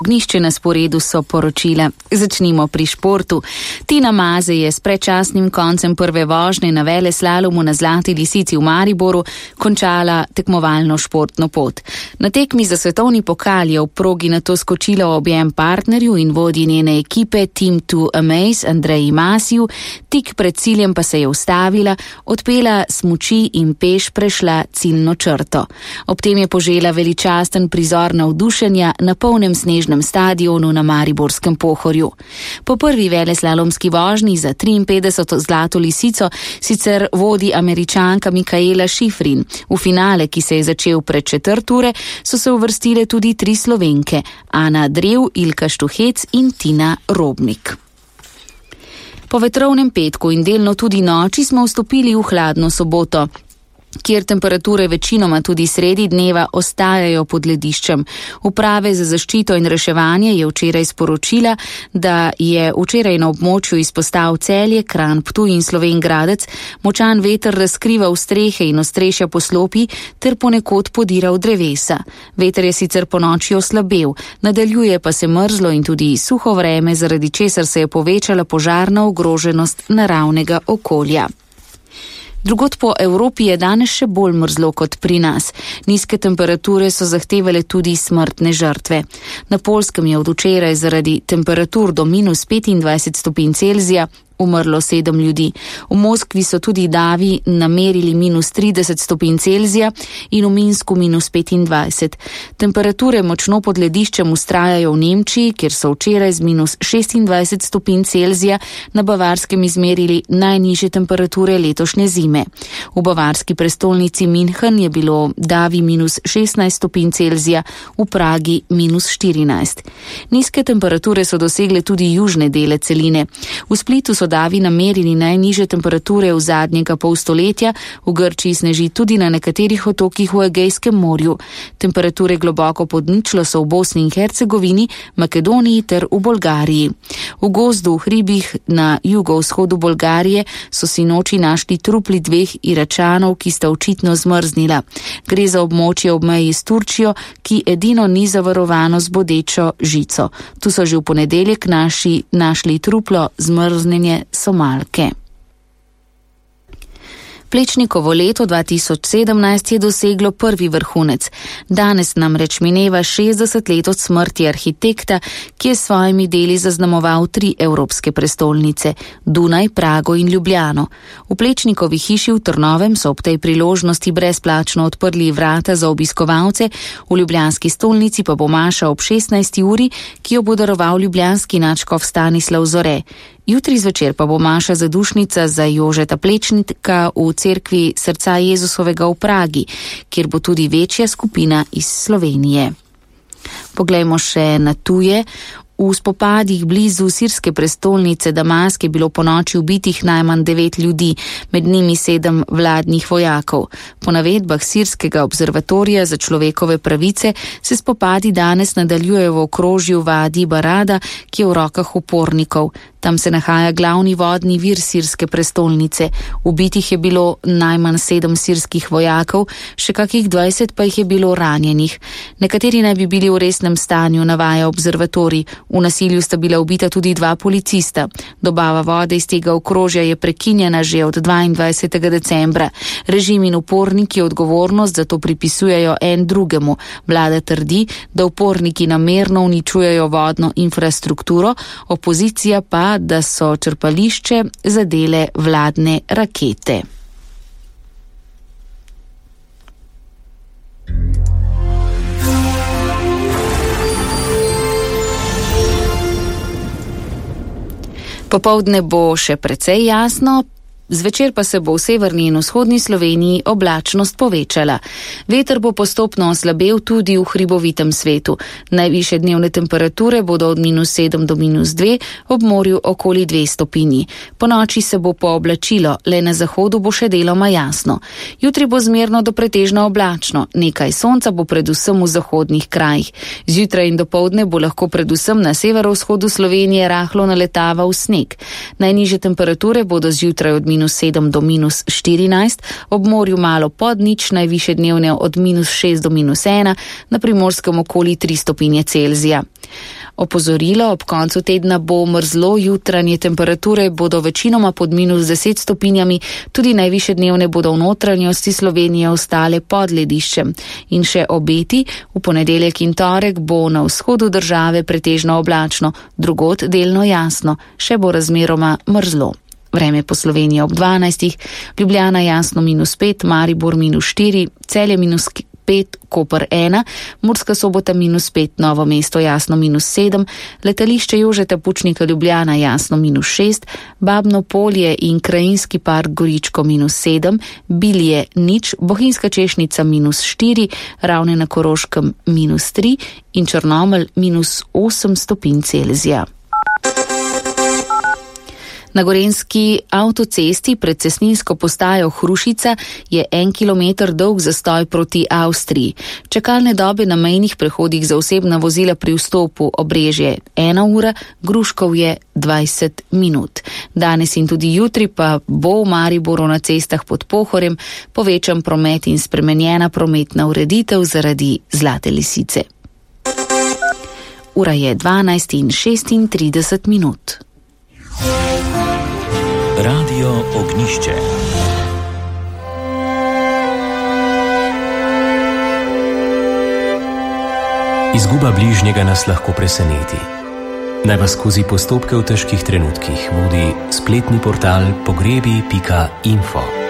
Ognišče na sporedu so poročila. Začnimo pri športu. Tina Maze je s predčasnim koncem prve vožnje na veleslalomu na Zlati lisici v Mariboru končala tekmovalno športno pot. Na tekmi za svetovni pokal je v progi nato skočila v objem partnerju in vodji njene ekipe Team to Amaze Andreji Masiju, tik pred ciljem pa se je ustavila, odpela smuči in peš prešla ciljno črto. Ob tem je požela veličasten prizor navdušenja na polnem snežnem stadionu na Mariborskem Pohorju. Po prvi veleslalomski vožnji za 53. Zlato lisico sicer vodi Američanka Mikaela Šifrin. V finale, ki se je začel pred 4 ure, so se uvrstile tudi 3 Slovenke, Ana Drev, Ilka Štuhec in Tina Robnik. Po vetrovnem petku in delno tudi noči smo vstopili v hladno soboto, kjer temperature večinoma tudi sredi dneva ostajajo pod lediščem. Uprave za zaščito in reševanje je včeraj sporočila, da je včeraj na območju izpostav Celje, Kranj, Ptuj in Slovenj Gradec močan veter razkrival strehe in ostrešja poslopij ter ponekod podiral drevesa. Veter je sicer ponoči oslabel, nadaljuje pa se mrzlo in tudi suho vreme, zaradi česar se je povečala požarna ogroženost naravnega okolja. Drugod po Evropi je danes še bolj mrzlo kot pri nas. Nizke temperature so zahtevale tudi smrtne žrtve. Na Poljskem je od včeraj zaradi temperatur do -25 stopinj Celzija umrlo 7 ljudi. V Moskvi so tudi davi namerili -30 stopinj Celzija in v Minsku -25. Temperature močno pod lediščem vztrajajo v Nemčiji, kjer so včeraj z -26 stopinj Celzija na Bavarskem izmerili najnižje temperature letošnje zime. V bavarski prestolnici München je bilo davi -16 stopinj Celzija, v Pragi -14. Nizke temperature so dosegle tudi južne dele celine. V Splitu so davi namerili najnižje temperature v zadnjega pol stoletja, v Grčiji sneži tudi na nekaterih otokih v Egejskem morju. Temperature globoko pod ničlo so v Bosni in Hercegovini, Makedoniji ter v Bolgariji. V gozdu v hribih na jugovzhodu Bolgarije so sinoči našli trupli 2 Iračanov, ki sta očitno zmrznila. Gre za območje ob meji s Turčijo, ki edino ni zavarovano z bodečo žico. Tu so že v ponedeljek našli truplo zmrznjenje Somalke. Plečnikovo leto 2017 je doseglo prvi vrhunec. Danes namreč mineva 60 let od smrti arhitekta, ki je s svojimi deli zaznamoval 3 evropske prestolnice, Dunaj, Prago in Ljubljano. V Plečnikovi hiši v Trnovem so ob tej priložnosti brezplačno odprli vrata za obiskovalce, v ljubljanski stolnici pa bo maša ob 16. uri, ki jo bo daroval ljubljanski nadškof Stanislav Zore. Jutri zvečer pa bo maša zadušnica za Jožeta Plečnika v cerkvi Srca Jezusovega v Pragi, kjer bo tudi večja skupina iz Slovenije. Poglejmo še na tuje. V spopadih blizu sirske prestolnice Damask je bilo ponoči ubitih najmanj 9 ljudi, med njimi 7 vladnih vojakov. Po navedbah sirskega observatorija za človekove pravice se spopadi danes nadaljujejo v okrožju Vadi Barada, ki je v rokah upornikov. Tam se nahaja glavni vodni vir sirske prestolnice. Ubitih je bilo najmanj 7 sirskih vojakov, še kakih 20 pa jih je bilo ranjenih. Nekateri naj bi bili v resnem stanju, navaja observatorij. V nasilju sta bila ubita tudi 2 policista. Dobava vode iz tega okrožja je prekinjena že od 22. decembra. Režim in uporniki odgovornost za to pripisujejo en drugemu. Vlada trdi, da uporniki namerno uničujejo vodno infrastrukturo, opozicija pa, da so črpališče zadele vladne rakete. Popoldne bo še precej jasno, zvečer pa se bo v severni in vzhodni Sloveniji oblačnost povečala. Veter bo postopno oslabel tudi v hribovitem svetu. Najvišje dnevne temperature bodo od -7 do -2, ob morju okoli 2 stopinji. Po noči se bo pooblačilo, le na zahodu bo še deloma jasno. Jutri bo zmerno do pretežno oblačno, nekaj sonca bo predvsem v zahodnih krajih. Zjutraj in dopoldne bo lahko predvsem na severovzhodu Slovenije rahlo naletaval sneg. Najnižje temperature bodo zjutraj od -7 do -14, ob morju malo pod nič, najviše dnevne od -6 do -1, na Primorskem okoli 3 stopinje Celzija. Opozorilo, ob koncu tedna bo mrzlo, jutranje temperature bodo večinoma pod -10 stopinjami, tudi najviše dnevne bodo v notranjosti Slovenije ostale pod lediščem. In še obeti, v ponedeljek in torek bo na vzhodu države pretežno oblačno, drugod delno jasno, še bo razmeroma mrzlo. Vreme po Sloveniji ob 12, Ljubljana jasno -5, Maribor -4, Celje -5, Koper 1, Murska Sobota -5, Novo mesto jasno -7, letališče Jožeta Pučnika Ljubljana jasno -6, Babno Polje in Krajinski park Goričko -7, Bilje 0, Bohinjska Češnica -4, Ravne na Koroškem -3 in Črnomelj -8 stopinj Celzija. Na gorenjski avtocesti pred cestninsko postajo Hrušica je 1 kilometer dolg zastoj proti Avstriji. Čakalne dobe na mejnih prehodih za osebna vozila pri vstopu Obrežje 1 ura, Gruškov je 20 minut. Danes in tudi jutri pa bo v Mariboru na cestah pod Pohorjem povečan promet in spremenjena prometna ureditev zaradi Zlate lisice. Ura je 12:36 minut. Radio Ognišče. Izguba bližnjega nas lahko preseneti. Naj vas skozi postopke v težkih trenutkih vodi spletni portal pogrebi.info.